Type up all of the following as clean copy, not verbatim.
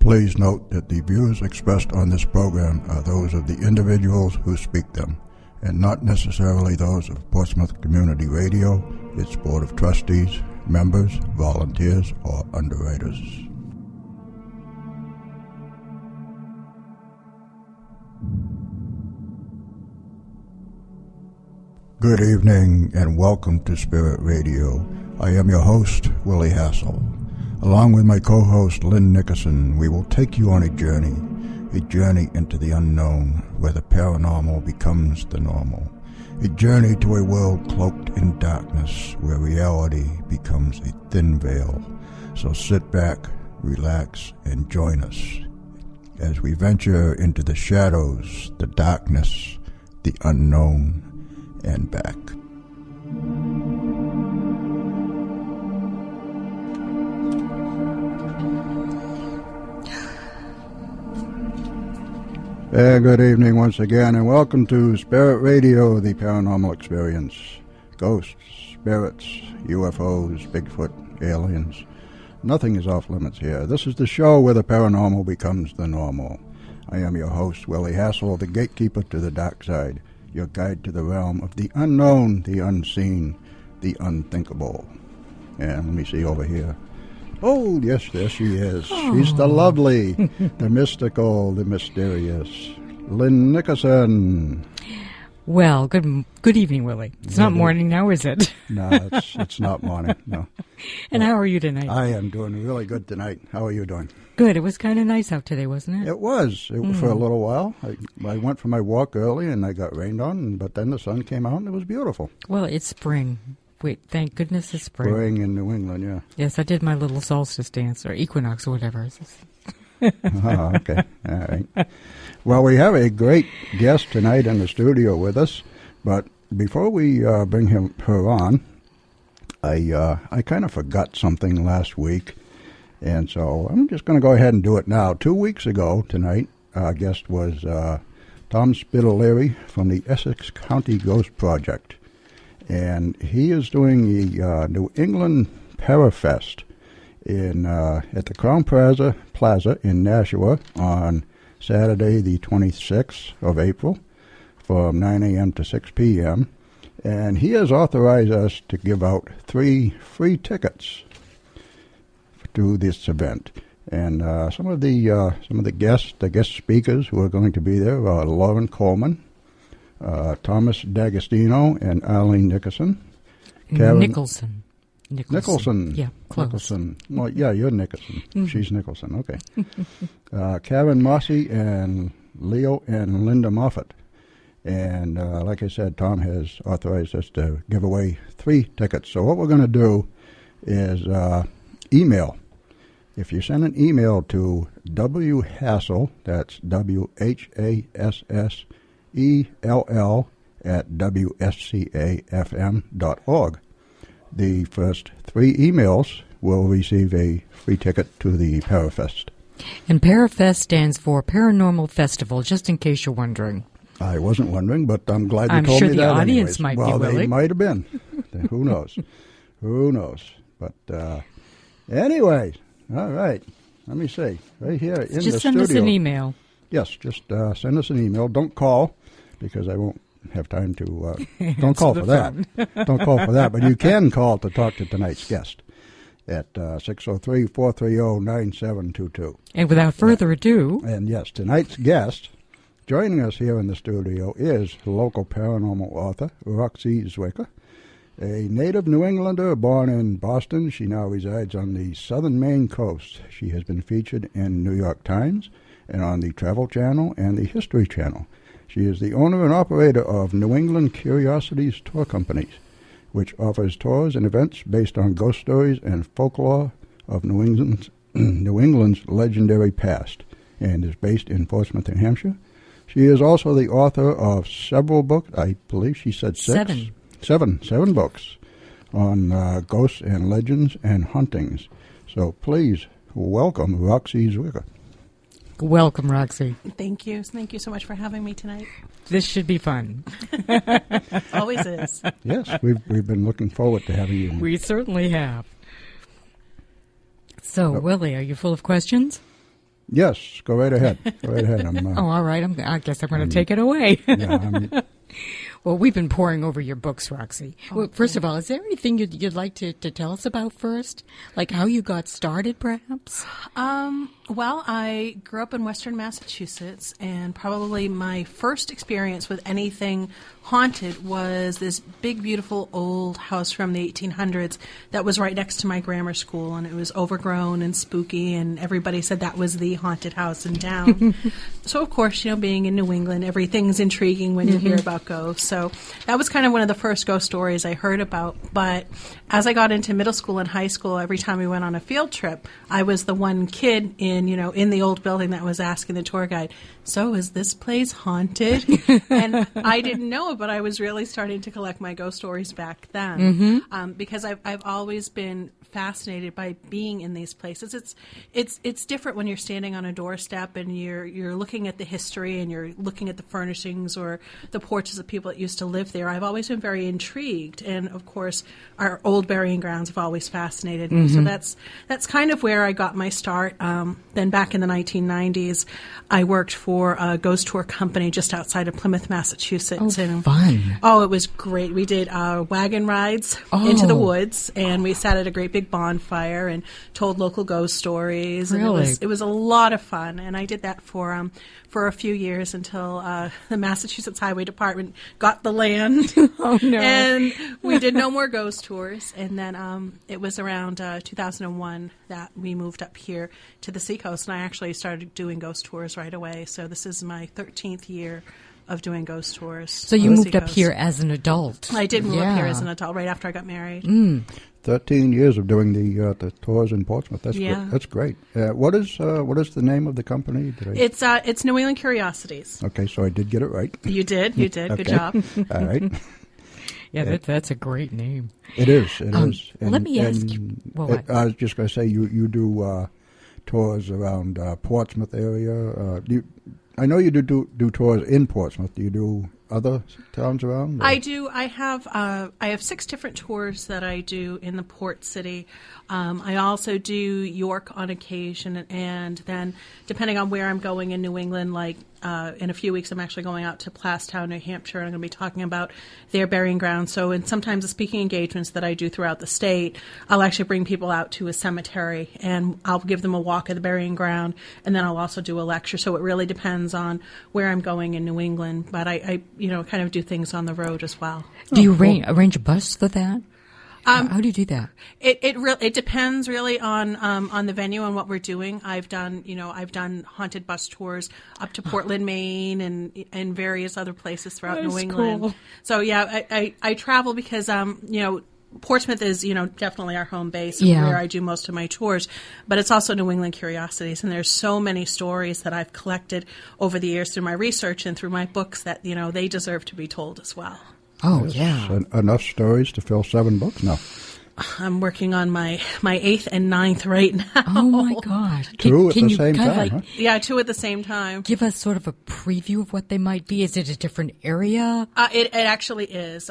Please note that the views expressed on this program are those of the individuals who speak them, and not necessarily those of Portsmouth Community Radio, its Board of Trustees, members, volunteers, or underwriters. Good evening and welcome to Spirit Radio. I am your host, Willie Hassel. Along with my co-host, Lynn Nickerson, we will take you on a journey into the unknown, where the paranormal becomes the normal. A journey to a world cloaked in darkness, where reality becomes a thin veil. So sit back, relax, and join us as we venture into the shadows, the darkness, the unknown, and back. Good evening once again, and welcome to Spirit Radio, the paranormal experience. Ghosts, spirits, UFOs, Bigfoot, aliens. Nothing is off limits here. This is the show where the paranormal becomes the normal. I am your host, Willie Hassel, the gatekeeper to the dark side, your guide to the realm of the unknown, the unseen, the unthinkable. And let me see over here. Oh, yes, there she is. Oh. She's the lovely, the mystical, the mysterious Lynn Nickerson. Well, good evening, Willie. It's not morning now, is it? No, it's not morning, no. And how are you tonight? I am doing really good tonight. How are you doing? Good. It was kind of nice out today, wasn't it? It was. For a little while. I went for my walk early, and I got rained on, but then the sun came out, and it was beautiful. Well, it's spring. Wait, thank goodness it's spring. Spring in New England, yeah. Yes, I did my little solstice dance, or equinox, or whatever. Oh, okay. All right. Well, we have a great guest tonight in the studio with us, but before we bring her on, I kind of forgot something last week, and so I'm just going to go ahead and do it now. 2 weeks ago tonight, our guest was Tom Spitaleri from the Essex County Ghost Project. And he is doing the New England Parafest at the Crown Plaza in Nashua on Saturday, the 26th of April, from 9 a.m. to 6 p.m. And he has authorized us to give out 3 free tickets to this event. And some of the guest speakers who are going to be there are Lauren Coleman, Thomas D'Agostino, and Arlene Nickerson. Nicholson. Yeah, close. Nicholson. Well, yeah, you're Nickerson. Mm-hmm. She's Nicholson, okay. Karen Mossy and Leo and Linda Moffat. And like I said, Tom has authorized us to give away 3 tickets. So what we're going to do is email. If you send an email to WHassel, that's WHASS, ELL at WSCAFM.org. The first 3 emails will receive a free ticket to the Parafest. And Parafest stands for Paranormal Festival, just in case you're wondering. I wasn't wondering, but I'm glad you told me that. I'm sure the audience might be, Well, Willie. They might have been. Who knows? Who knows? But anyway, all right. Let me see. Right here in the studio. Just send us an email. Yes, just send us an email. Don't call, because I won't have time to... don't call for that. Don't call for that. But you can call to talk to tonight's guest at 603-430-9722. And without further ado... And yes, tonight's guest, joining us here in the studio, is local paranormal author Roxy Zwicker. A native New Englander born in Boston, she now resides on the southern Maine coast. She has been featured in New York Times and on the Travel Channel and the History Channel. She is the owner and operator of New England Curiosities Tour Companies, which offers tours and events based on ghost stories and folklore of New England's legendary past, and is based in Portsmouth, New Hampshire. She is also the author of several books, I believe she said 6. Seven books on ghosts and legends and hauntings. So please welcome Roxy Zwicker. Welcome, Roxy. Thank you. Thank you so much for having me tonight. This should be fun. Always is. Yes, we've been looking forward to having you. We certainly have. So, Willie, are you full of questions? Yes, go right ahead. Go right ahead. Oh, all right. I guess I'm going to take it away. Yeah, Well, we've been poring over your books, Roxy. Well, first of all, is there anything you'd like to tell us about first? Like how you got started, perhaps? Well, I grew up in Western Massachusetts, and probably my first experience with anything haunted was this big, beautiful old house from the 1800s that was right next to my grammar school, and it was overgrown and spooky, and everybody said that was the haunted house in town. So, of course, being in New England, everything's intriguing when you hear about ghosts. So that was kind of one of the first ghost stories I heard about. But as I got into middle school and high school, every time we went on a field trip, I was the one kid in the old building that was asking the tour guide, so is this place haunted? And I didn't know, but I was really starting to collect my ghost stories back then, because I've always been fascinated by being in these places. It's different when you're standing on a doorstep and you're looking at the history and you're looking at the furnishings or the porches of people that used to live there. I've always been very intrigued, and of course, our old burying grounds have always fascinated me. So that's kind of where I got my start. Then back in the 1990s, I worked for a ghost tour company just outside of Plymouth, Massachusetts. Oh, fun. Oh, it was great. We did wagon rides into the woods, and we sat at a great big bonfire and told local ghost stories. Really? And it was a lot of fun, and I did that for a few years until the Massachusetts Highway Department got the land. Oh, no. And we did no more ghost tours. And then it was around 2001 that we moved up here to the Seacoast, and I actually started doing ghost tours right away. So this is my 13th year of doing ghost tours. So you moved up here as an adult. I did move up here as an adult right after I got married. 13 years of doing the tours in Portsmouth. That's Yeah. That's great. What is the name of the company? It's New England Curiosities. Okay, so I did get it right. You did. Okay. Good job. All right. Yeah, that's a great name. It is. It is. Let me ask you. Well, I was just going to say, you do tours around Portsmouth area. I know you do tours in Portsmouth. Do you do other towns around? Or? I do. I have 6 different tours that I do in the port city. I also do York on occasion, and then depending on where I'm going in New England, like in a few weeks, I'm actually going out to Plastow, New Hampshire, and I'm going to be talking about their burying ground. So, and sometimes the speaking engagements that I do throughout the state, I'll actually bring people out to a cemetery, and I'll give them a walk of the burying ground, and then I'll also do a lecture. So it really depends on where I'm going in New England, but I kind of do things on the road as well. do you arrange a bus for that? How do you do that? It depends really on the venue and what we're doing. I've done haunted bus tours up to Portland, Maine, and various other places throughout New England. Cool. So yeah, I travel because Portsmouth is definitely our home base Yeah. where I do most of my tours, but it's also New England Curiosities, and there's so many stories that I've collected over the years through my research and through my books that they deserve to be told as well. Oh, yeah. Enough stories to fill 7 books now. I'm working on my 8th and 9th right now. Oh, my gosh. 2 at the you same kind of time, huh? Yeah, 2 at the same time. give us sort of a preview of what they might be? Is it a different area? It actually is.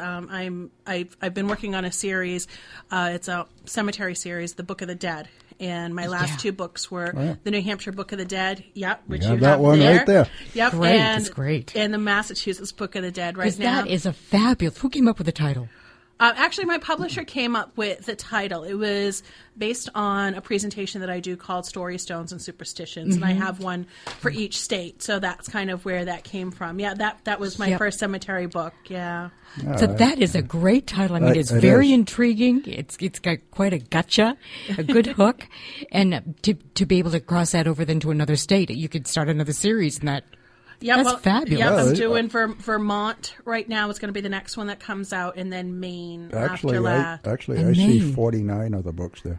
I've been working on a series. It's a cemetery series, The Book of the Dead. And my last 2 books were the New Hampshire Book of the Dead. Yep, which you have that one there. right there. Yep, Great, and, that's great. And the Massachusetts Book of the Dead right Because now. that is a fabulous. Who came up with the title? Actually, my publisher came up with the title. It was based on a presentation that I do called Story Stones and Superstitions, and I have one for each state. So that's kind of where that came from. Yeah, that was my first cemetery book. Yeah. So that is a great title. I mean, it's It very is. intriguing. It's got quite a gotcha, a good hook, and to be able to cross that over then to another state, you could start another series in that. Yeah, That's fabulous. Yeah, I'm Yeah, doing Vermont right now. It's going to be the next one that comes out, and then Maine Actually, after that. I see Maine. 49 other books there.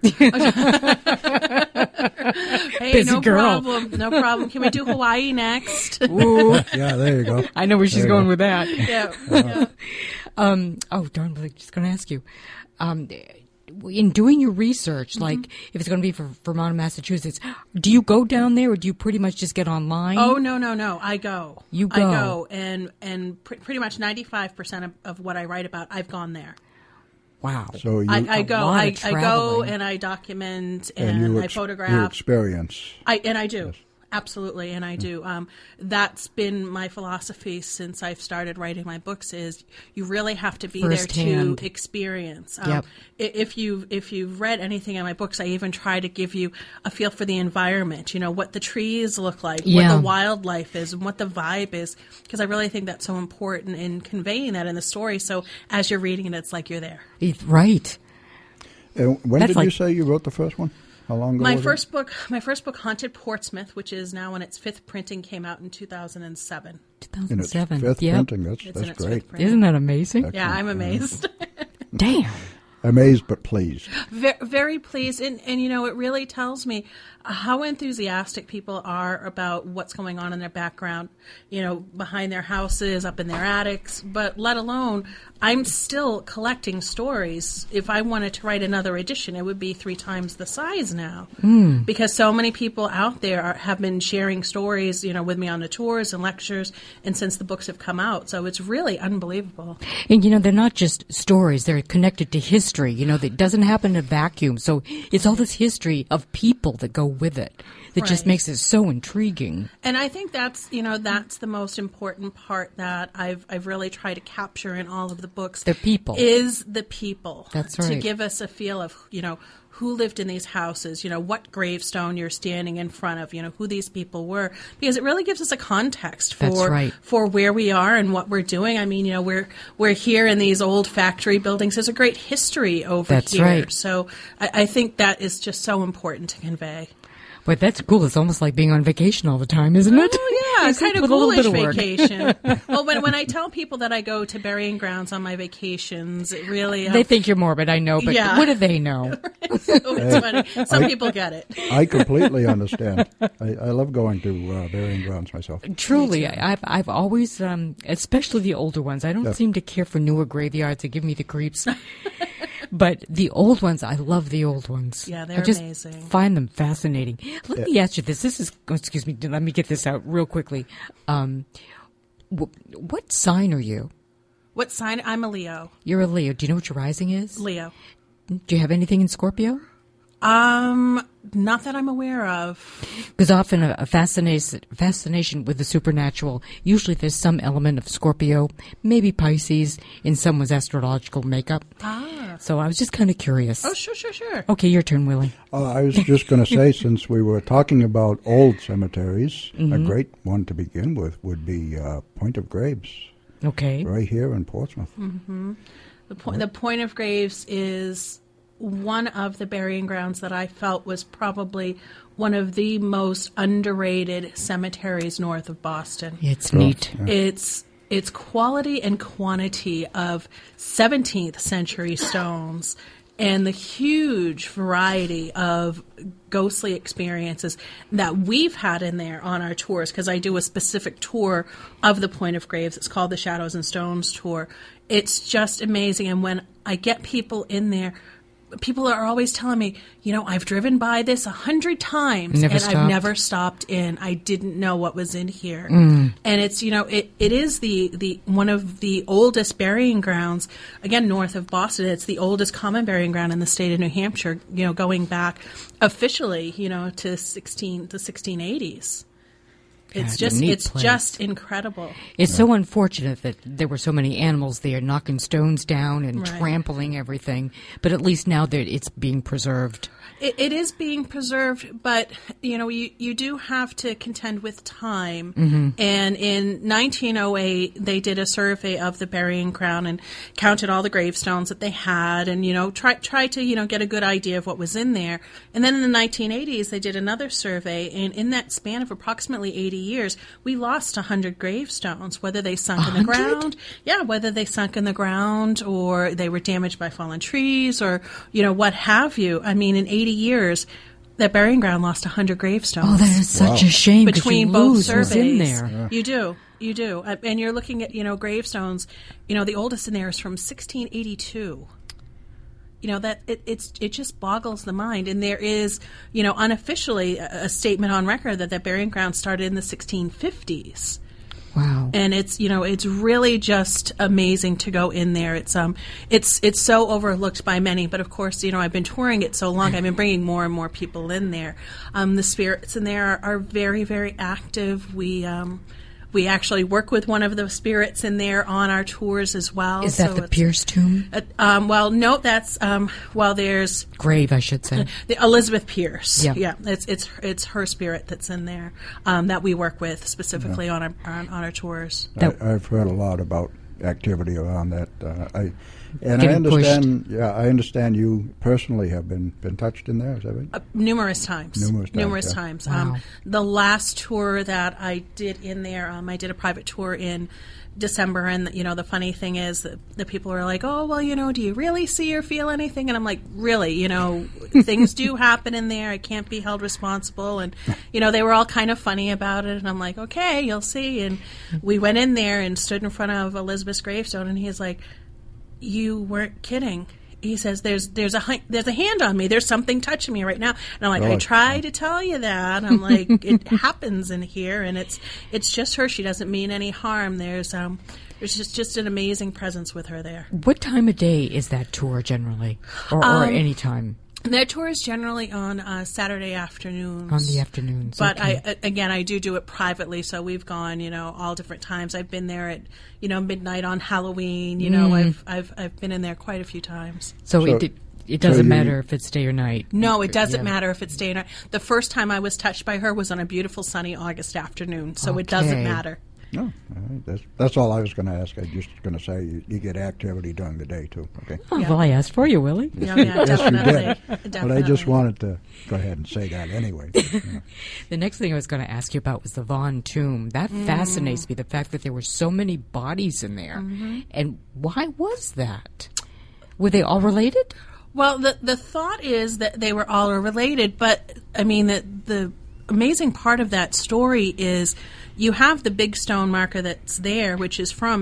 Hey, Busy no girl. problem. No problem. Can we do Hawaii next? Ooh, Yeah, there you go. I know where she's There you going go. with that. Yeah. Oh, darn! I was just going to ask you. In doing your research, like if it's going to be for Vermont and Massachusetts, do you go down there, or do you pretty much just get online? Oh no! I go. You I go. go, and pretty much 95% of what I write about, I've gone there. Wow! So you, I go. lot I of go traveling. and I document and and you I you photograph. experience. I do. Absolutely, and I do. That's been my philosophy since I've started writing my books. Is you really have to be Firsthand. there to experience. Yep. If you've read anything in my books, I even try to give you a feel for the environment. You know, what the trees look like, Yeah. what the wildlife is, and what the vibe is. Because I really think that's so important in conveying that in the story. So as you're reading it, it's like you're there. Right. When That's did like- you say you wrote the first one? How long ago? My was first book, Haunted Portsmouth, which is now in its 5th printing, came out in 2007. it? In its 2007. fifth Yep. printing. It's in That's its great. 5th printing. Isn't that amazing? Yeah, I'm amazed. Damn. Amazed but pleased. Very, very pleased. And, you know, it really tells me how enthusiastic people are about what's going on in their background, you know, behind their houses, up in their attics. But let alone, I'm still collecting stories. If I wanted to write another edition, it would be 3 times the size now. Because so many people out there have been sharing stories, you know, with me on the tours and lectures, and since the books have come out. So it's really unbelievable. And, you know, they're not just stories. They're connected to history. You know, that doesn't happen in a vacuum. So it's all this history of people that go with it that just Right. makes it so intriguing. And I think that's, you know, that's the most important part that I've really tried to capture in all of the books. The people. Is the people. That's To right. give us a feel of, you know, who lived in these houses, you know, what gravestone you're standing in front of, you know, who these people were. Because it really gives us a context That's for right. for where we are and what we're doing. I mean, you know, we're here in these old factory buildings. There's a great history over That's here. right. So I think that is just so important to convey. But that's cool. It's almost like being on vacation all the time, isn't it? Oh, yeah, It's kind of with a little ghoulish bit of work. vacation. Well, when I tell people that I go to burying grounds on my vacations, it really... They think you're morbid, I know, but Yeah. what do they know? it's funny. Some people get it. I completely understand. I love going to burying grounds myself. Truly, I've always, especially the older ones, I don't seem to care for newer graveyards. They give me the creeps. But the old ones, I love the old ones. Yeah, I they're just amazing. find them fascinating. Let me ask you this. This is, excuse me, let me get this out real quickly. What sign are you? What sign? I'm a Leo. You're a Leo. Do you know what your rising is? Leo. Do you have anything in Scorpio? Not that I'm aware of. Because often a fascination with the supernatural, usually there's some element of Scorpio, maybe Pisces, in someone's astrological makeup. So I was just kind of curious. Oh, sure. Okay, your turn, Willie. I was just going to say, since we were talking about old cemeteries, a great one to begin with would be Point of Graves, Okay. right here in Portsmouth. The Point of Graves is one of the burying grounds that I felt was probably one of the most underrated cemeteries north of Boston. It's neat. Its quality and quantity of 17th century stones and the huge variety of ghostly experiences that we've had in there on our tours, because I do a specific tour of the Point of Graves. It's called the Shadows and Stones Tour. It's just amazing. And when I get people in there, people are always telling me, you know, I've driven by this 100 times Never and stopped. I've never stopped in. I didn't know what was in here. And it's, you know, it is the one of the oldest burying grounds, again, north of Boston. It's the oldest common burying ground in the state of New Hampshire, you know, going back officially, you know, to the 1680s. It's Yeah, it's a neat it's place. just incredible. It's so unfortunate that there were so many animals there knocking stones down and Right. trampling everything. But at least now that it's being preserved. It is being preserved, but you know you do have to contend with time. And in 1908, they did a survey of the burying ground and counted all the gravestones that they had, and you know try to you know get a good idea of what was in there. And then in the 1980s, they did another survey, and in that span of approximately 80 years, we lost 100 gravestones, whether they sunk in the 100? ground, whether they sunk in the ground or they were damaged by fallen trees or you know what have you. I mean, in 80 years, that burying ground lost 100 gravestones. Oh, that is such Wow. a shame because Between you both lose who's in surveys. there. You do. And you're looking at, you know, gravestones, you know, the oldest in there is from 1682. You know, that it just boggles the mind. And there is, you know, unofficially a statement on record that burying ground started in the 1650s. Wow. And it's really just amazing to go in there. It's so overlooked by many, but of course, I've been touring it so long, I've been bringing more and more people in there. The spirits in there are very, very active. We actually work with one of the spirits in there on our tours as well. Is that the Pierce tomb? Well, no, that's there's grave, I should say. The Elizabeth Pierce. Yeah. Yeah, it's her spirit that's in there that we work with specifically on our tours. I've heard a lot about activity around that. I Getting understand. Yeah, I understand you personally have been touched in there. Is that right? Numerous times. Numerous times. Wow. The last tour that I did in there, I did a private tour in December, and the funny thing is that the people are like, "Oh, well, do you really see or feel anything?" And I'm like, "Really? Things do happen in there. I can't be held responsible." And they were all kind of funny about it, and I'm like, "Okay, you'll see." And we went in there and stood in front of Elizabeth's gravestone, and he's like, "You weren't kidding." He says, "There's a hand on me. There's something touching me right now." And I'm like, "I tried to tell you that." I'm like, "It happens in here, and it's just her. She doesn't mean any harm. There's just an amazing presence with her there." What time of day is that tour generally, or any time? That tour is generally on Saturday afternoons. On the afternoons, but okay. I do it privately. So we've gone, all different times. I've been there at, midnight on Halloween. I've been in there quite a few times. So it doesn't matter if it's day or night. No, it doesn't matter if it's day or night. The first time I was touched by her was on a beautiful sunny August afternoon. So It doesn't matter. No, that's all I was going to ask. I was just going to say you get activity during the day too. Okay. Oh, well, I asked for you, Willie. Yeah, Yes, you definitely. did. But I just wanted to go ahead and say that anyway. The next thing I was going to ask you about was the Vaughn tomb. That fascinates me, the fact that there were so many bodies in there. Mm-hmm. And why was that? Were they all related? Well, the thought is that they were all related, but I mean, the amazing part of that story is you have the big stone marker that's there, which is from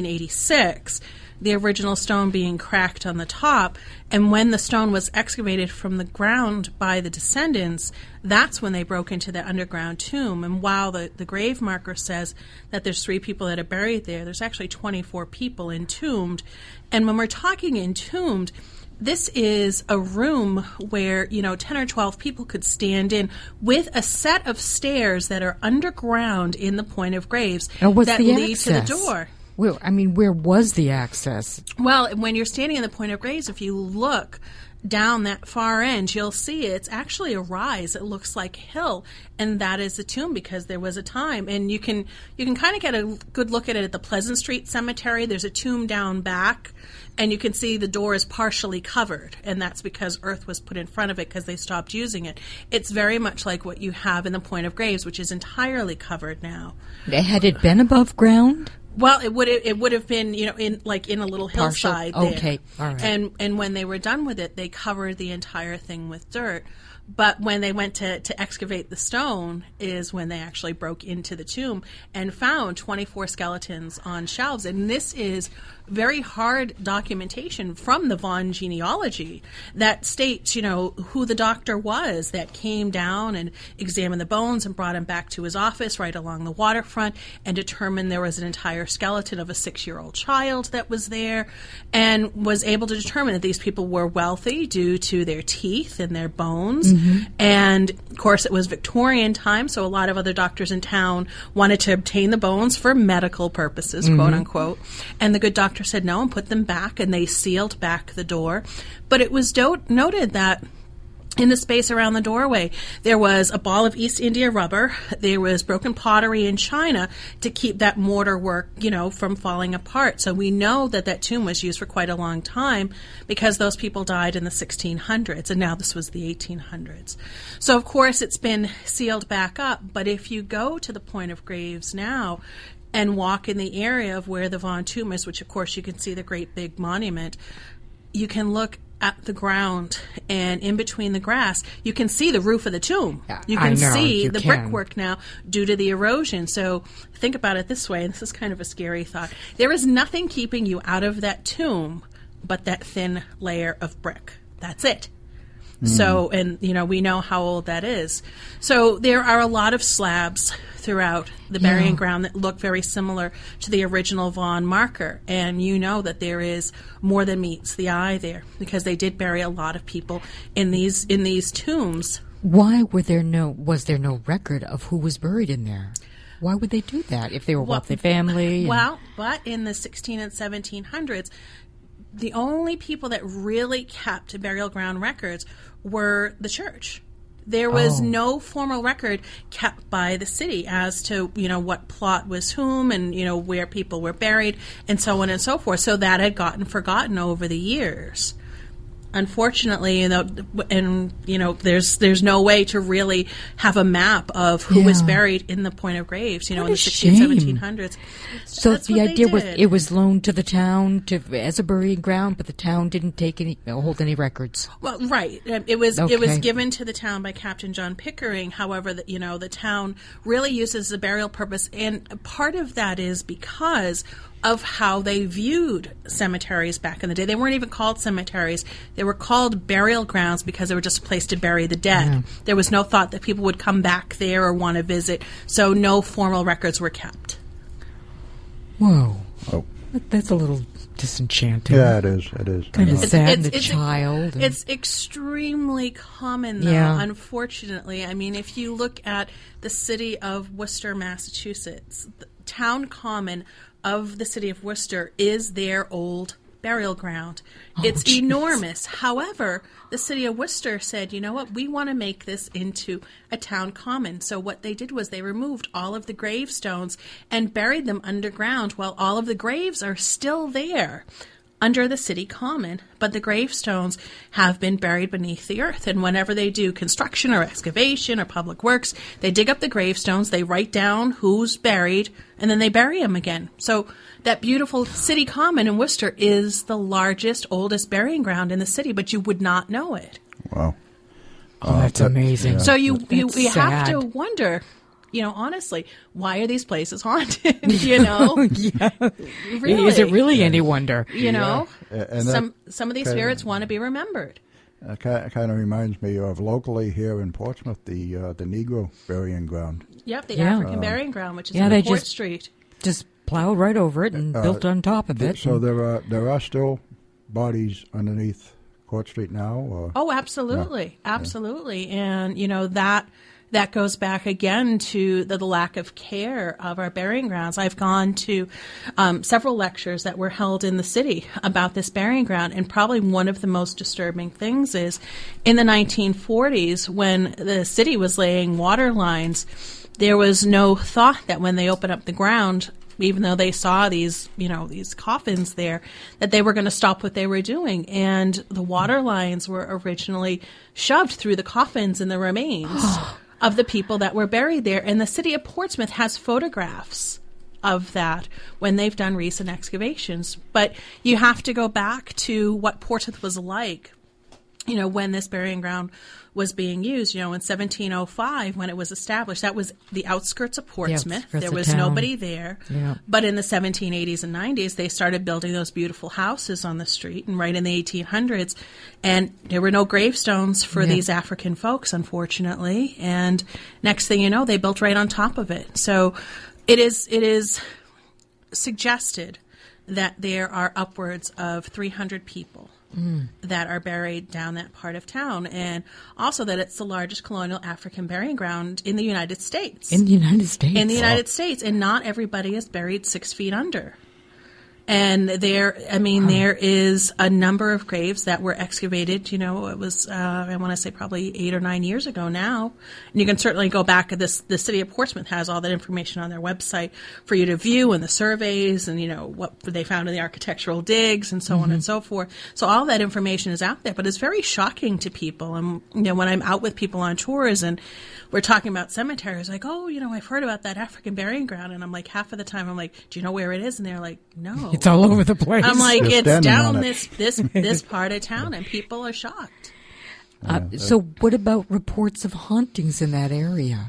1886, the original stone being cracked on the top. And when the stone was excavated from the ground by the descendants, that's when they broke into the underground tomb. And while the grave marker says that there's 3 people that are buried there, there's actually 24 people entombed. And when we're talking entombed, this is a room where, 10 or 12 people could stand in with a set of stairs that are underground in the point of graves that lead to the door. Where was the access? Well, when you're standing in the point of graves, if you look down that far end, you'll see it's actually a rise. It looks like a hill, and that is the tomb because there was a time. And you can kind of get a good look at it at the Pleasant Street Cemetery. There's a tomb down back, and you can see the door is partially covered, and that's because earth was put in front of it because they stopped using it. It's very much like what you have in the point of graves, which is entirely covered now. Had it been above ground? Well, it would have been, in a little hillside there. Okay, all right. And when they were done with it, they covered the entire thing with dirt. But when they went to excavate the stone is when they actually broke into the tomb and found 24 skeletons on shelves. And this is very hard documentation from the Vaughn genealogy that states, who the doctor was that came down and examined the bones and brought him back to his office right along the waterfront and determined there was an entire skeleton of a 6-year-old child that was there and was able to determine that these people were wealthy due to their teeth and their bones. Mm-hmm. And, of course, it was Victorian time, so a lot of other doctors in town wanted to obtain the bones for medical purposes, mm-hmm. quote unquote. And the good doctor said no and put them back, and they sealed back the door. But it was noted that in the space around the doorway, there was a ball of East India rubber. There was broken pottery in China to keep that mortar work, from falling apart. So we know that tomb was used for quite a long time because those people died in the 1600s, and now this was the 1800s. So, of course, it's been sealed back up. But if you go to the point of graves now and walk in the area of where the Vaughn tomb is, which, of course, you can see the great big monument, you can look at the ground, and in between the grass, you can see the roof of the tomb. You can see the brickwork now due to the erosion. So think about it this way, and this is kind of a scary thought. There is nothing keeping you out of that tomb but that thin layer of brick. That's it. So, and, we know how old that is. So there are a lot of slabs throughout the burying ground that look very similar to the original Vaughan marker. And you know that there is more than meets the eye there, because they did bury a lot of people in these tombs. Why was there no record of who was buried in there? Why would they do that if they were wealthy family? Well, but in the 16 and 1700s, the only people that really kept burial ground records were the church. There was no formal record kept by the city as to, what plot was whom and, where people were buried and so on and so forth. So that had gotten forgotten over the years. Unfortunately, there's no way to really have a map of who was buried in the point of graves, in the 1600s, 1700s. So the idea was it was loaned to the town as a burying ground, but the town didn't hold any records. Well, right. It was given to the town by Captain John Pickering. However, the town really uses the burial purpose, and part of that is because of how they viewed cemeteries back in the day. They weren't even called cemeteries. They were called burial grounds because they were just a place to bury the dead. Yeah. There was no thought that people would come back there or want to visit, so no formal records were kept. Whoa. Oh. That's a little disenchanting. Yeah, it is. It is. Kind of sad, the child. It's extremely common, though, unfortunately. I mean, if you look at the city of Worcester, Massachusetts, the town common of the city of Worcester is their old burial ground. It's enormous. However, the city of Worcester said, you know what, we want to make this into a town common. So what they did was they removed all of the gravestones and buried them underground while all of the graves are still there under the city common, but the gravestones have been buried beneath the earth. And whenever they do construction or excavation or public works, they dig up the gravestones, they write down who's buried, and then they bury them again. So that beautiful city common in Worcester is the largest, oldest burying ground in the city, but you would not know it. Wow. Oh, that's amazing. Yeah. So you have to wonder, honestly, why are these places haunted? Yeah. Really? Is it really any wonder? And some of these spirits want to be remembered. It kind of reminds me of locally here in Portsmouth, the Negro burying ground. Yep, the African burying ground, which is on Port Street. Just plowed right over it and built on top of it. So there are still bodies underneath Court Street now? Or? Oh, absolutely. Yeah. Absolutely. And, that goes back again to the lack of care of our burying grounds. I've gone to several lectures that were held in the city about this burying ground, and probably one of the most disturbing things is in the 1940s when the city was laying water lines, there was no thought that when they opened up the ground, even though they saw these coffins there, that they were going to stop what they were doing. And the water lines were originally shoved through the coffins and the remains of the people that were buried there. And the city of Portsmouth has photographs of that when they've done recent excavations. But you have to go back to what Portsmouth was like, when this burying ground was being used, in 1705 when it was established. That was the outskirts of Portsmouth. There was nobody there. Yeah. But in the 1780s and 90s, they started building those beautiful houses on the street, and right in the 1800s. And there were no gravestones for these African folks, unfortunately. And next thing you know, they built right on top of it. So it is suggested that there are upwards of 300 people that are buried down that part of town, and also that it's the largest colonial African burying ground in the United States. In the United States? In the United States, and not everybody is buried 6 feet under. And there is a number of graves that were excavated, it was, I want to say probably 8 or 9 years ago now. And you can certainly go back at this. The city of Portsmouth has all that information on their website for you to view, and the surveys and, what they found in the architectural digs and so on and so forth. So all that information is out there, but it's very shocking to people. And, when I'm out with people on tours and we're talking about cemeteries, like, oh, I've heard about that African burying ground. And I'm like, half of the time I'm like, do you know where it is? And they're like, no. It's all over the place. I'm like, it's down this part of town, and people are shocked. So what about reports of hauntings in that area?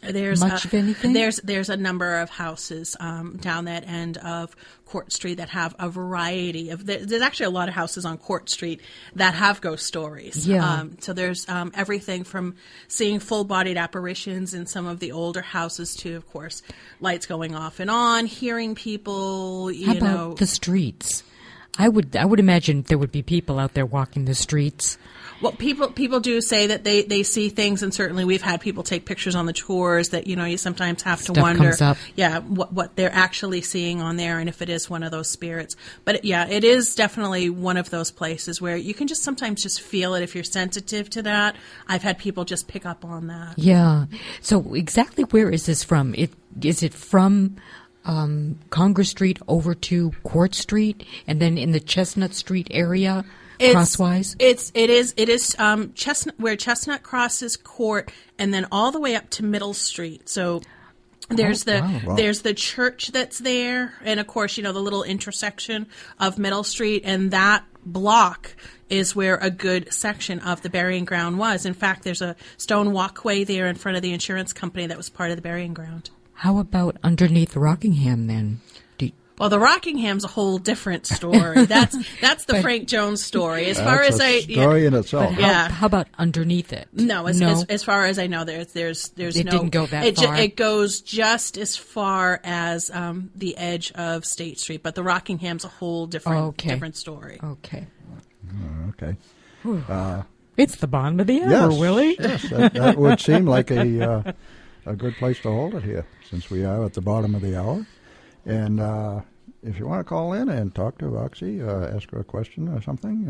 There's much of anything? There's a number of houses down that end of Court Street that have a variety of. There's actually a lot of houses on Court Street that have ghost stories. Yeah. So there's everything from seeing full-bodied apparitions in some of the older houses to, of course, lights going off and on, hearing people. How about the streets? I would imagine there would be people out there walking the streets. Well, people do say that they see things, and certainly we've had people take pictures on the tours that, you sometimes have to wonder, comes up. what they're actually seeing on there, and if it is one of those spirits. But it is definitely one of those places where you can just sometimes just feel it if you're sensitive to that. I've had people just pick up on that. Yeah. So exactly where is this from? Is it from Congress Street over to Court Street, and then in the Chestnut Street area? Crosswise? It is Chestnut, where Chestnut crosses Court, and then all the way up to Middle Street. So there's there's the church that's there, and of course, the little intersection of Middle Street, and that block is where a good section of the burying ground was. In fact, there's a stone walkway there in front of the insurance company that was part of the burying ground. How about underneath Rockingham then? Well, the Rockingham's a whole different story. That's the Frank Jones story. As far as story in itself. How about underneath it? No, as far as I know, there's it no. Didn't go that far. It goes just as far as the edge of State Street, but the Rockingham's a whole different story. Okay. Okay. It's the bottom of the hour, yes, Willie. Yes, that would seem like a good place to hold it here, since we are at the bottom of the hour. And if you want to call in and talk to Roxy, ask her a question or something,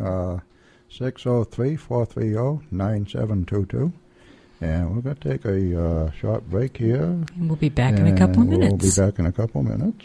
603-430-9722. And we're going to take a short break here. And we'll be back in a couple of minutes. We'll be back in a couple of minutes.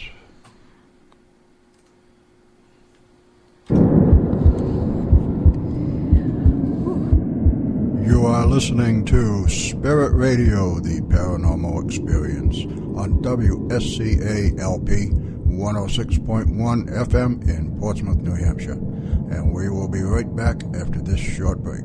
You are listening to Spirit Radio, the Paranormal Experience, on WSCA-LP 106.1 FM in Portsmouth, New Hampshire. And we will be right back after this short break.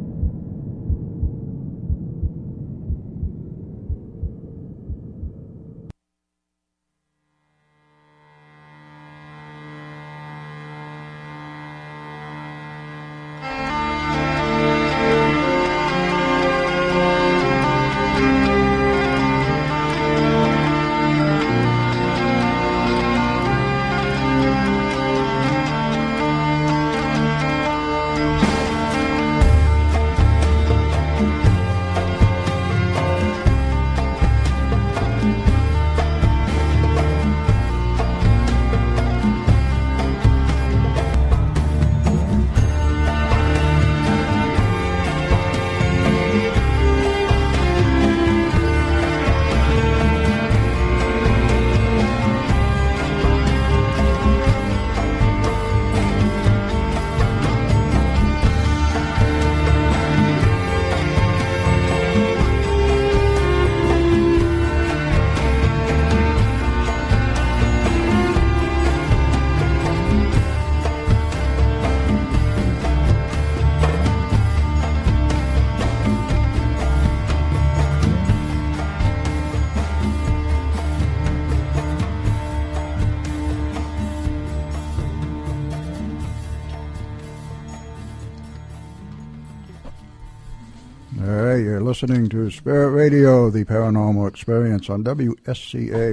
You're listening to Spirit Radio, the Paranormal Experience, on WSCA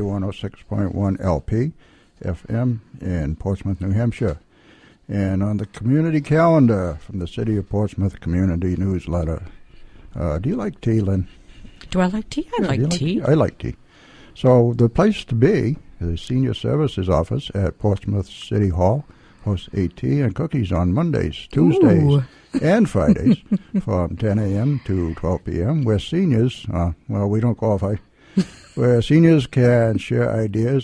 106.1 LP FM in Portsmouth, New Hampshire. And on the community calendar from the City of Portsmouth Community Newsletter. Do you like tea, Lynn? Do I like tea? I like tea. I like tea. So the place to be, the Senior Services Office at Portsmouth City Hall, hosts a tea and cookies on Mondays, Tuesdays, and Fridays from 10 a.m. to 12 p.m. where seniors, we don't qualify, where seniors can share ideas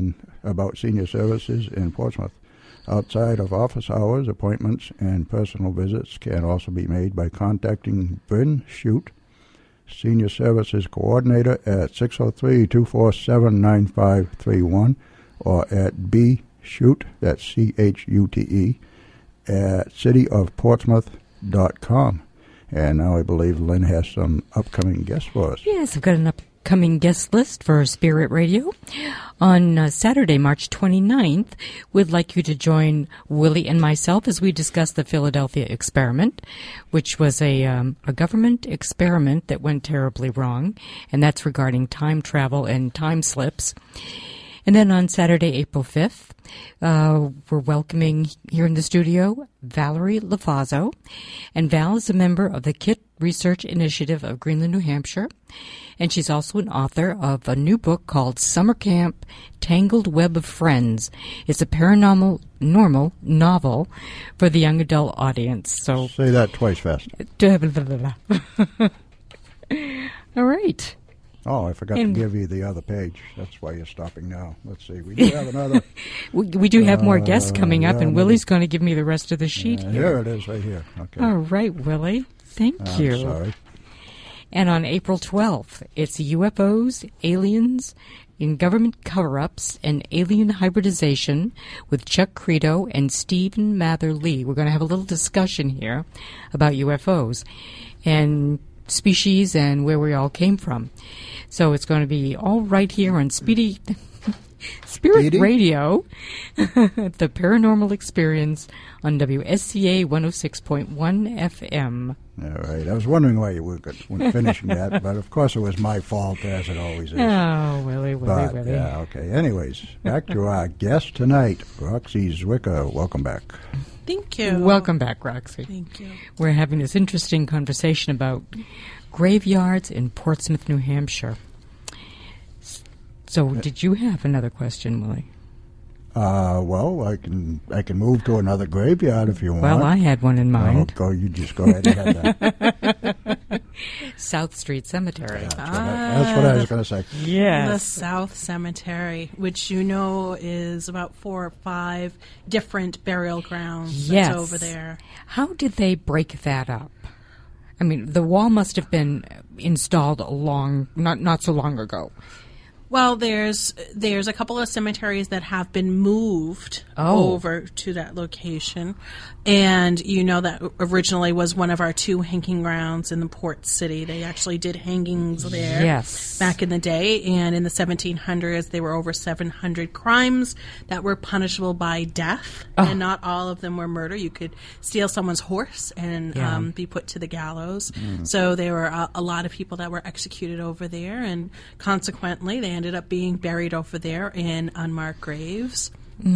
about senior services in Portsmouth. Outside of office hours, appointments and personal visits can also be made by contacting Bryn Shute, Senior Services Coordinator, at 603-247-9531, or at B. Shute, that's C-H-U-T-E, at cityofportsmouth.com. And now I believe Lynn has some upcoming guests for us. Yes, I've got an upcoming guest list for Spirit Radio. On Saturday, March 29th, we'd like you to join Willie and myself as we discuss the Philadelphia experiment, which was a government experiment that went terribly wrong, and that's regarding time travel and time slips. And then on Saturday, April 5th, we're welcoming here in the studio Valerie LaFazzo. And Val is a member of the KIT Research Initiative of Greenland, New Hampshire. And she's also an author of a new book called Summer Camp, Tangled Web of Friends. It's a paranormal novel for the young adult audience. So say that twice fast. All right. Oh, I forgot to give you the other page. That's why you're stopping now. Let's see. We do have another. we do have more guests coming up, and Willie's going to give me the rest of the sheet here. Here it is, right here. Okay. All right, Willie. Thank you. Sorry. And on April 12th, it's UFOs, aliens, in government cover-ups, and alien hybridization with Chuck Credo and Stephen Mather Lee. We're going to have a little discussion here about UFOs and species and where we all came from. So it's going to be all right here on Spirit Radio, the Paranormal Experience on WSCA 106.1 FM. All right. I was wondering why you weren't finishing that, but of course it was my fault, as it always is. Oh, Willie. Yeah, okay. Anyways, back to our guest tonight, Roxy Zwicker. Welcome back. Thank you. Welcome back, Roxy. Thank you. We're having this interesting conversation about graveyards in Portsmouth, New Hampshire. So, did you have another question, Willie? Well, I can move to another graveyard if you want. Well, I had one in mind. You just go ahead and have that. South Street Cemetery. That's what I was going to say. Yes. The South Cemetery, which you know is about 4 or 5 different burial grounds that's over there. How did they break that up? I mean, the wall must have been installed not so long ago. Well, there's a couple of cemeteries that have been moved over to that location. And you know that originally was one of our 2 hanging grounds in the port city. They actually did hangings there back in the day. And in the 1700s, there were over 700 crimes that were punishable by death. And not all of them were murder. You could steal someone's horse and be put to the gallows. So there were a lot of people that were executed over there. And consequently, they ended up being buried over there in unmarked graves.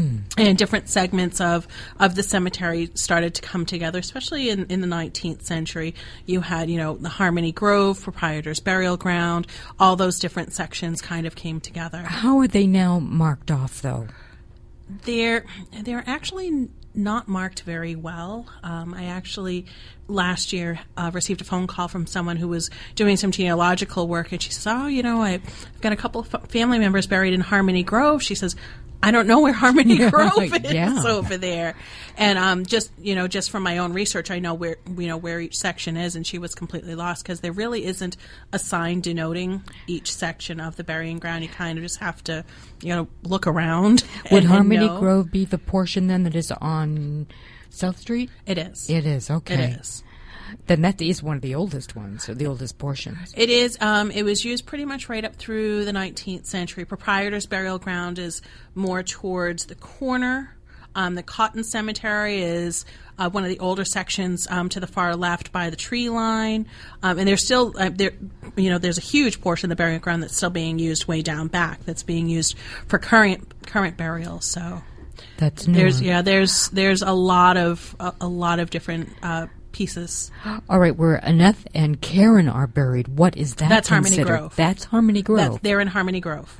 And different segments of the cemetery started to come together, especially in the 19th century. You had, the Harmony Grove, Proprietor's Burial Ground, all those different sections kind of came together. How are they now marked off, though? They're actually not marked very well. I actually last year received a phone call from someone who was doing some genealogical work, and she says, I've got a couple of family members buried in Harmony Grove. She says, I don't know where Harmony Grove is over there. And just from my own research, I know where each section is, and she was completely lost because there really isn't a sign denoting each section of the burying ground. You kind of just have to, look around. Would Harmony Grove be the portion then that is on South Street? It is. It is, okay. It is. Then that is one of the oldest ones, or the oldest portions. It is. It was used pretty much right up through the 19th century. Proprietor's Burial Ground is more towards the corner. The Cotton Cemetery is one of the older sections to the far left by the tree line. And there's still there's a huge portion of the burial ground that's still being used way down back. That's being used for current burials. So that's new. There's a lot of different pieces. All right, where Annette and Karen are buried, what is that? That's considered? Harmony Grove. That's Harmony Grove. They're in Harmony Grove.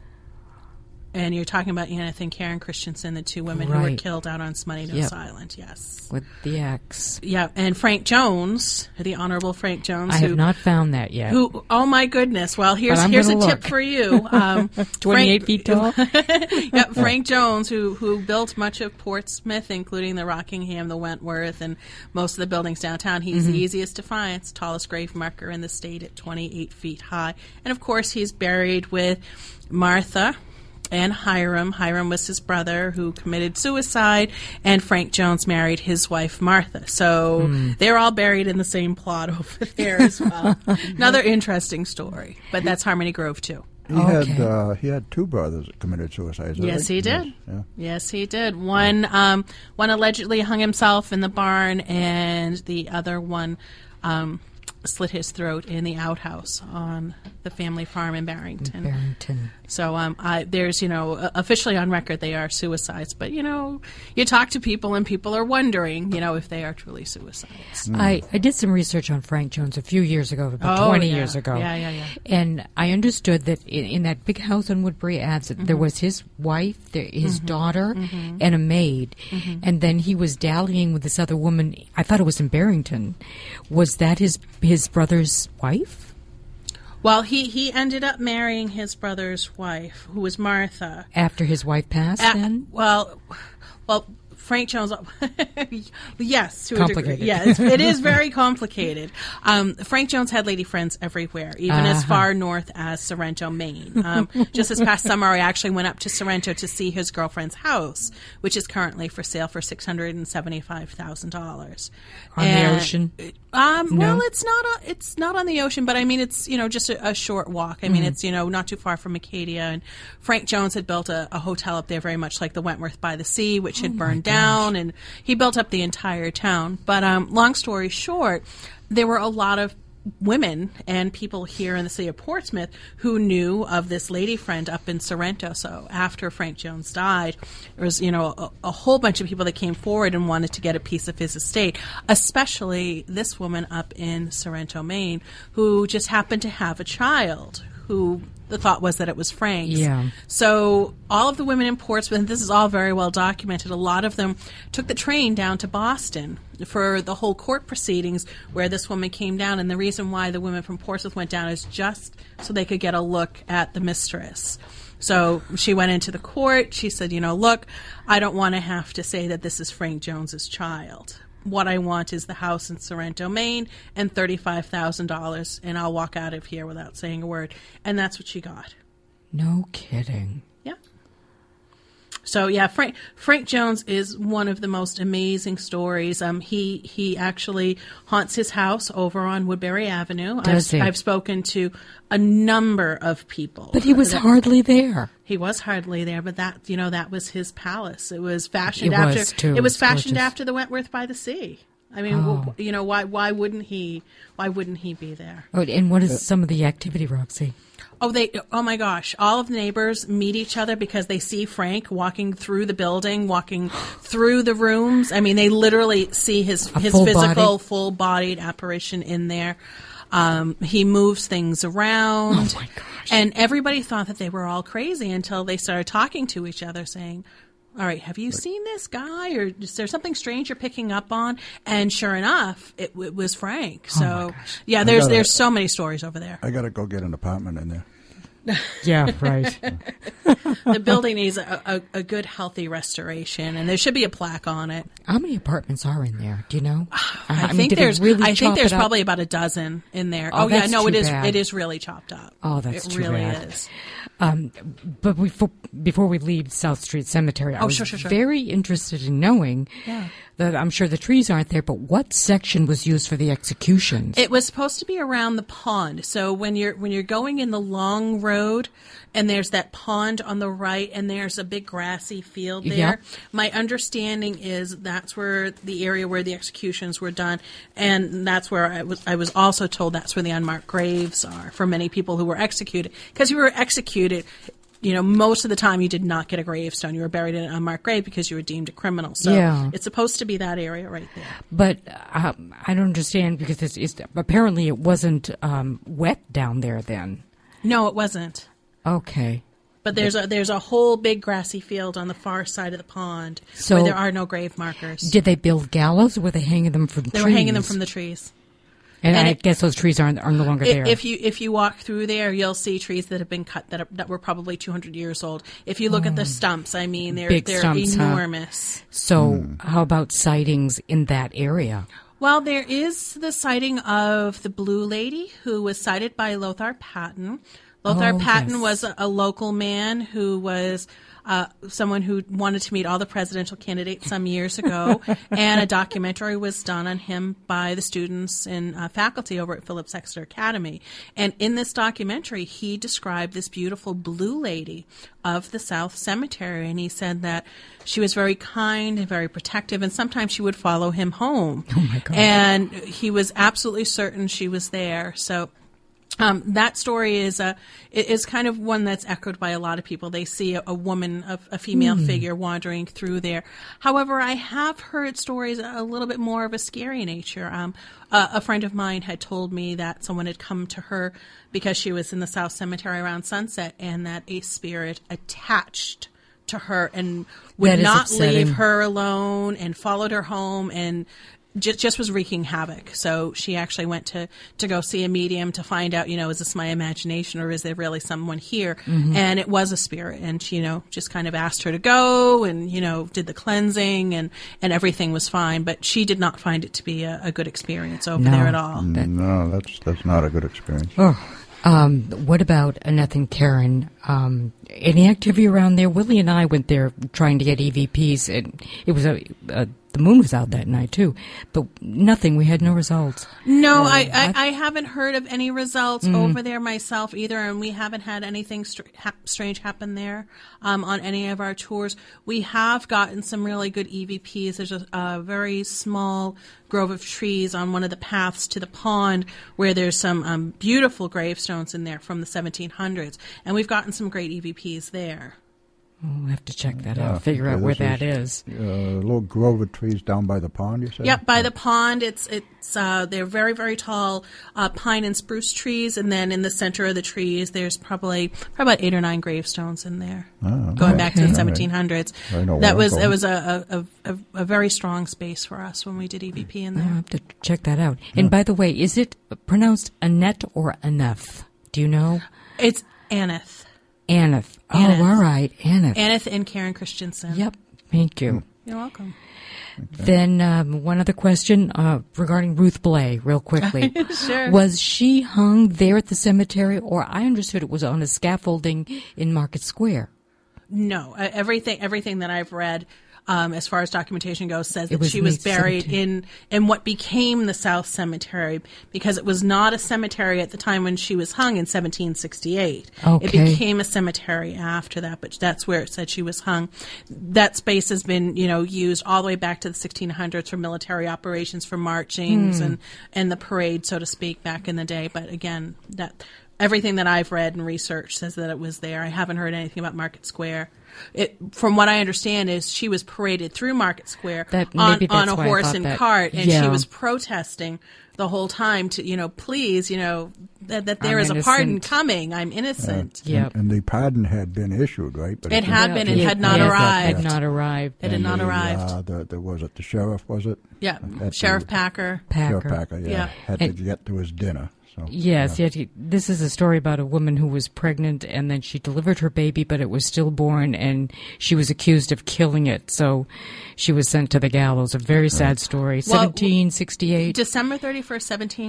And you're talking about Annette and Karen Christensen, the 2 women who were killed out on Smutty Nose Island, yes. With the axe. Yeah, and Frank Jones, the Honorable Frank Jones. I have not found that yet. Oh my goodness. Well, here's a tip for you. 28 feet tall? Frank Jones, who built much of Portsmouth, including the Rockingham, the Wentworth, and most of the buildings downtown. He's the easiest to find. It's the tallest grave marker in the state at 28 feet high. And, of course, he's buried with Martha and Hiram. Hiram was his brother who committed suicide, and Frank Jones married his wife, Martha. So they're all buried in the same plot over there as well. Another interesting story, but that's Harmony Grove, too. He had two brothers that committed suicide. Yes, he did. Yes, yeah. Yes, he did. One allegedly hung himself in the barn, and the other one slit his throat in the outhouse on the family farm in Barrington. So there's, officially on record they are suicides, but, you talk to people and people are wondering, if they are truly suicides. I did some research on Frank Jones a few years ago, about 20 years ago. Yeah. And I understood that in that big house on Woodbury Ave, there was his wife, his daughter, and a maid. And then he was dallying with this other woman. I thought it was in Barrington. Was that his brother's wife? Well, he ended up marrying his brother's wife, who was Martha. After his wife passed, then? Well, Frank Jones, yes, to complicated. A degree. Yes, it is very complicated. Frank Jones had lady friends everywhere, even as far north as Sorrento, Maine. Just this past summer, I actually went up to Sorrento to see his girlfriend's house, which is currently for sale for $675,000. On the ocean? No? Well, it's not on the ocean, but I mean, it's, just a short walk. I mean, it's, not too far from Acadia. And Frank Jones had built a hotel up there very much like the Wentworth by the Sea, which had burned down, and he built up the entire town. But long story short, there were a lot of women and people here in the city of Portsmouth who knew of this lady friend up in Sorrento. So after Frank Jones died, there was, a whole bunch of people that came forward and wanted to get a piece of his estate, especially this woman up in Sorrento, Maine, who just happened to have a child who the thought was that it was Frank's. Yeah. So all of the women in Portsmouth, and this is all very well documented, a lot of them took the train down to Boston for the whole court proceedings where this woman came down. And the reason why the women from Portsmouth went down is just so they could get a look at the mistress. So she went into the court. She said, look, I don't want to have to say that this is Frank Jones's child. What I want is the house in Sorrento, Maine, and $35,000, and I'll walk out of here without saying a word. And that's what she got. No kidding. Yeah. So yeah, Frank Jones is one of the most amazing stories. He actually haunts his house over on Woodbury Avenue. I've spoken to a number of people. But he was hardly there. He was hardly there, but that was his palace. It was fashioned It was fashioned gorgeous. after the Wentworth by the Sea. I mean, why wouldn't he be there? Oh, and what is some of the activity, Roxy? Oh my gosh. All of the neighbors meet each other because they see Frank walking through the building, walking through the rooms. I mean, they literally see his physical, full-bodied apparition in there. He moves things around. Oh my gosh. And everybody thought that they were all crazy until they started talking to each other saying, all right, have you seen this guy, or is there something strange you're picking up on? And sure enough, it was Frank. So, yeah, there's so many stories over there. I got to go get an apartment in there. Yeah, right. The building needs a good, healthy restoration, and there should be a plaque on it. How many apartments are in there? Do you know? I think there's probably about a dozen in there. Oh, yeah, no, that's too bad. It is really chopped up. Oh, that's too really bad. is. But before we leave South Street Cemetery, I was sure. very interested in knowing that I'm sure the trees aren't there, but what section was used for the executions? It was supposed to be around the pond. So when you're going in the long road, and there's that pond on the right, and there's a big grassy field there. Yep. My understanding is that's where the area where the executions were done, and that's where I was also told that's where the unmarked graves are for many people who were executed. Because you were executed, most of the time you did not get a gravestone. You were buried in an unmarked grave because you were deemed a criminal. So it's supposed to be that area right there. But I don't understand because it's apparently it wasn't wet down there then. No, it wasn't. Okay. But there's a whole big grassy field on the far side of the pond so where there are no grave markers. Did they build gallows or were they hanging them from trees? They were hanging them from the trees. And I guess those trees are no longer there. If you walk through there, you'll see trees that have been cut that were probably 200 years old. If you look at the stumps, I mean, they're stumps, enormous. Huh? So how about sightings in that area? Well, there is the sighting of the Blue Lady, who was sighted by Lothar Patton. Lothar Oh, Patton yes. was a local man who was someone who wanted to meet all the presidential candidates some years ago, and a documentary was done on him by the students and faculty over at Phillips Exeter Academy. And in this documentary, he described this beautiful blue lady of the South Cemetery, and he said that she was very kind and very protective, and sometimes she would follow him home. Oh, my God. And he was absolutely certain she was there. So that story is kind of one that's echoed by a lot of people. They see a woman, a female figure wandering through there. However, I have heard stories a little bit more of a scary nature. A friend of mine had told me that someone had come to her because she was in the South Cemetery around sunset, and that a spirit attached to her and would That is not upsetting. leave her alone and followed her home and just was wreaking havoc. So she actually went to go see a medium to find out, is this my imagination or is there really someone here? Mm-hmm. And it was a spirit. And she, just kind of asked her to go and, did the cleansing and everything was fine. But she did not find it to be a good experience over No. there at all. No, that's not a good experience. Oh, what about Annette and Karen? Any activity around there? Willie and I went there trying to get EVPs, and it was the moon was out that night too, but nothing. We had no results. No, I haven't heard of any results over there myself either, and we haven't had anything strange happen there on any of our tours. We have gotten some really good EVPs. There's a very small grove of trees on one of the paths to the pond where there's some beautiful gravestones in there from the 1700s, and we've gotten some great EVPs there. We'll have to check that Yeah, out, figure out okay, where this that is. Little grove of trees down by the pond, you said? Yep, by the pond. They're very, very tall pine and spruce trees, and then in the center of the trees, there's probably about 8 or 9 gravestones in there, going back to the Okay. 1700s. I know That where was I'm it was a very strong space for us when we did EVP in I'll there. have to check that out. And by the way, is it pronounced Annette or Aneth? Do you know? It's Aneth. Aneth. Oh, Aneth. all right, Aneth. Aneth and Karen Christensen. Yep. Thank you. You're welcome. Then one other question regarding Ruth Blay, real quickly. Sure. Was she hung there at the cemetery, or I understood it was on a scaffolding in Market Square? No, everything that I've read, as far as documentation goes, says It that was she was May buried 17th. in what became the South Cemetery, because it was not a cemetery at the time when she was hung in 1768. Okay. It became a cemetery after that, but that's where it said she was hung. That space has been, used all the way back to the 1600s for military operations, for marchings and the parade, so to speak, back in the day. But again, everything that I've read and researched says that it was there. I haven't heard anything about Market Square. From what I understand, is she was paraded through Market Square on maybe a that's why I horse thought and that. cart, and Yeah. she was protesting the whole time to, please, that there I'm is a pardon innocent. coming. I'm innocent. Yep. And the pardon had been issued, right? But It had been. It had not Yes, arrived. Had not arrived. It had not arrived. Was it the sheriff, was it? Yeah, At Sheriff the- Packer. Sheriff Packer. Packer, Yeah. had to And- get to his dinner. So, Yes, yet this is a story about a woman who was pregnant and then she delivered her baby, but it was stillborn, and she was accused of killing it. So she was sent to the gallows. A very sad story. Well, 1768. December 31st,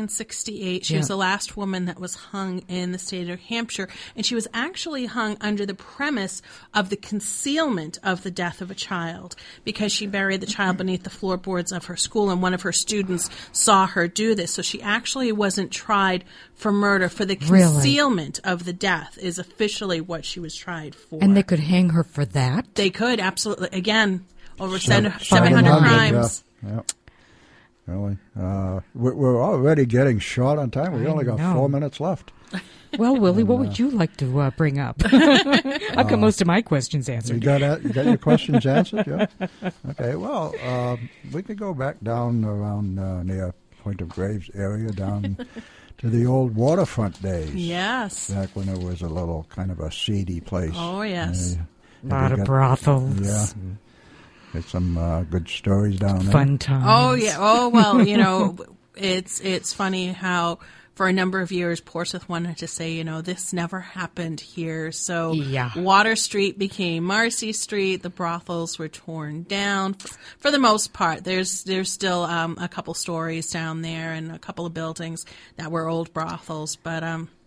1768, she was Yeah. the last woman that was hung in the state of New Hampshire, and she was actually hung under the premise of the concealment of the death of a child, because she buried the child beneath the floorboards of her school, and one of her students saw her do this. So she actually wasn't tried for murder. For the Really? concealment of the death is officially what she was tried for. And they could hang her for that? They could, absolutely. Again, over Seven- 700 crimes. Yeah. Really? We're already getting short on time. We I only got know. 4 minutes left. Well, Willie, what would you like to bring up? I've got most of my questions You answered. got your questions answered? Yeah. Okay. Well, we could go back down around near Point of Graves area, down to the old waterfront days. Yes. Back when it was a little kind of a seedy place. Oh, yes. A lot of brothels. Yeah. There's some good stories down there. Fun times. Oh yeah. Oh well. It's funny how for a number of years Portsmouth wanted to say, this never happened here. So Yeah. Water Street became Marcy Street. The brothels were torn down for the most part. There's still a couple stories down there and a couple of buildings that were old brothels, but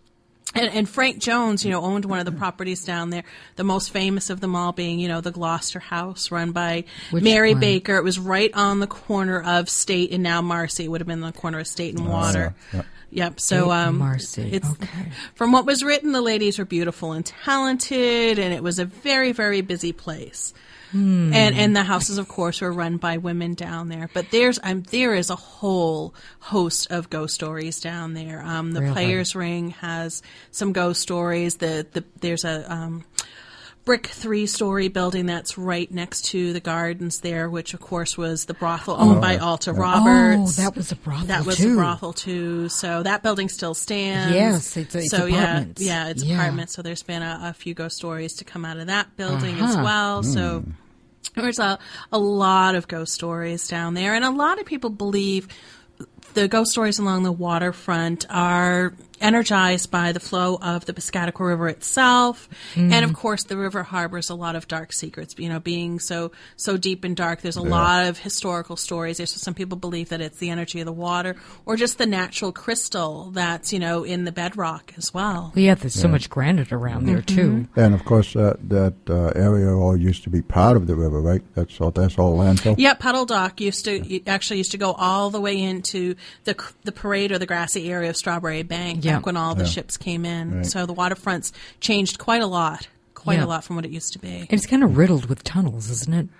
And Frank Jones, owned one of the properties down there. The most famous of them all being, the Gloucester House, run by Mary Baker. It was right on the corner of State and now Marcy. It would have been the corner of State and Water. Yeah. Yep. So, Marcy. Okay. From what was written, the ladies were beautiful and talented, and it was a very, very busy place. And the houses, of course, were run by women down there. But there is a whole host of ghost stories down there. The Really? Players Ring has some ghost stories. There's a brick 3-story building that's right next to the gardens there, which, of course, was the brothel owned by Alta Roberts. Oh, that was a brothel, That was too. a brothel, too. So that building still stands. Yes, it's apartments. Yeah, it's Yeah. apartments. So there's been a few ghost stories to come out of that building as well. So there's a lot of ghost stories down there. And a lot of people believe the ghost stories along the waterfront are energized by the flow of the Piscataqua River itself. And, of course, the river harbors a lot of dark secrets. Being so deep and dark, there's a lot of historical stories. There's some people believe that it's the energy of the water or just the natural crystal that's, in the bedrock as well. Well, yeah, there's so much granite around there, too. And of course, that area all used to be part of the river, right? That's all landfill. Yeah, Puddle Dock used to go all the way into the parade or the grassy area of Strawberry Bank back when all the ships came in. Right. So the waterfront's changed quite a lot Yeah. a lot from what it used to be. It's kind of riddled with tunnels, isn't it?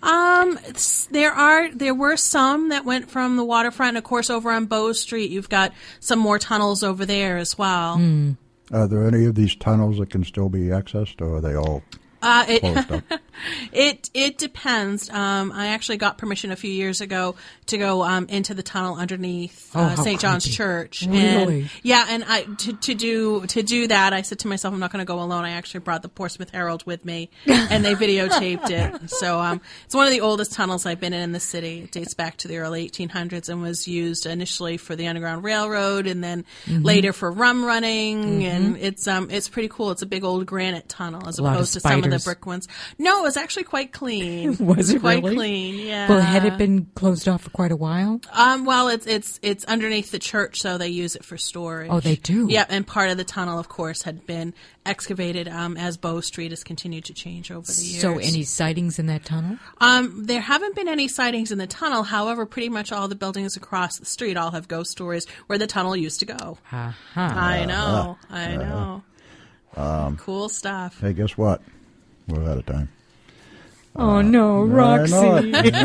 There were some that went from the waterfront. And of course, over on Bow Street, you've got some more tunnels over there as well. Are there any of these tunnels that can still be accessed, or are they all closed up? It depends. I actually got permission a few years ago to go into the tunnel underneath how St. John's creepy. Church. Really? And I to do that, I said to myself, I'm not going to go alone. I actually brought the Portsmouth Herald with me, and they videotaped it. So it's one of the oldest tunnels I've been in the city. It dates back to the early 1800s and was used initially for the Underground Railroad, and then later for rum running. And it's pretty cool. It's a big old granite tunnel as opposed to some of the brick ones. No, it was actually quite clean. Was it quite really? clean? Yeah. Well, had it been closed off for quite a while? Well, it's underneath the church, so they use it for storage. Oh, they do? Yeah, and part of the tunnel, of course, had been excavated as Bow Street has continued to change over the years. So any sightings in that tunnel? There haven't been any sightings in the tunnel. However, pretty much all the buildings across the street all have ghost stories where the tunnel used to go. I know. Cool stuff. Hey, guess what? We're out of time. Oh, no, Roxy. I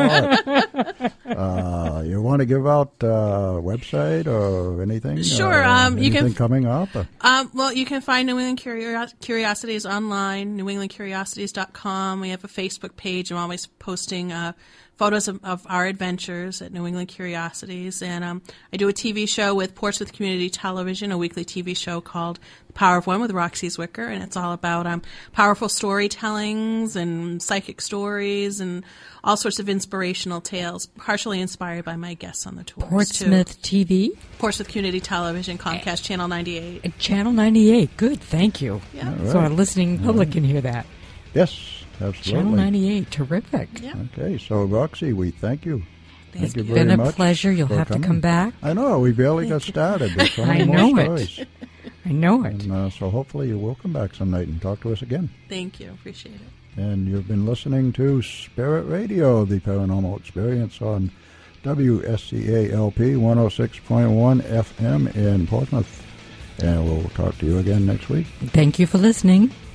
know it. You want to give out a website or anything? Sure. You anything can coming up? Well, you can find New England Curiosities online, newenglandcuriosities.com. We have a Facebook page. I'm always posting photos of our adventures at New England Curiosities. And I do a TV show with Portsmouth Community Television, a weekly TV show called The Power of One with Roxy Zwicker. And it's all about powerful storytellings and psychic stories and all sorts of inspirational tales, partially inspired by my guests on the tours, Portsmouth too. TV? Portsmouth Community Television, Comcast Channel 98. Channel 98. Good, thank you. Yeah. All So right. our listening public can hear that. Yes, absolutely. Channel 98. Terrific. Yeah. Okay, so Roxy, we thank you. Thank you you. very Been a much pleasure. You'll for have to coming. come back. I know, we barely got started. There's so I many know more it. stories. I know it. And so hopefully you will come back some night and talk to us again. Thank you. Appreciate it. And you've been listening to Spirit Radio, the paranormal experience on WSCALP 106.1 FM in Portsmouth. And we'll talk to you again next week. Thank you for listening.